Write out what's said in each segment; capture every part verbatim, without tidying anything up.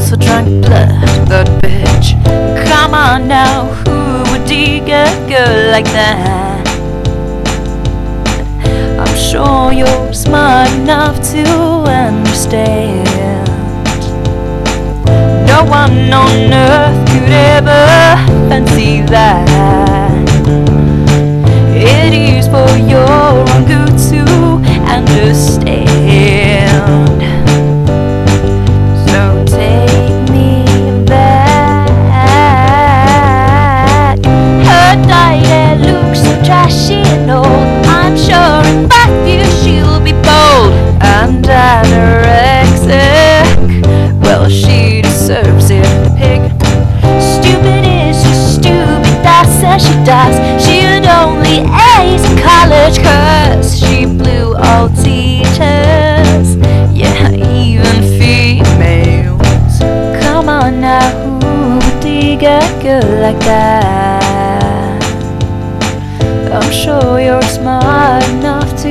also drunk blood, but bitch, come on now, who would dig a girl like that? I'm sure you're smart enough to understand. No one on earth could ever fancy that. It is for your own good to understand. So take me back. Her diet looks so trashy and old. I'm sure in fact you she'll be bold and anorexic. Well, she deserves it, pig. Stupid is just stupid, that's as she does. She'd only ace in college cause she blew all teachers, yeah, even females. Come on now, who would dig a girl like that? I'm sure you're smart enough to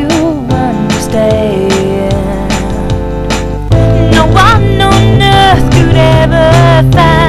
understand. No one on earth could ever find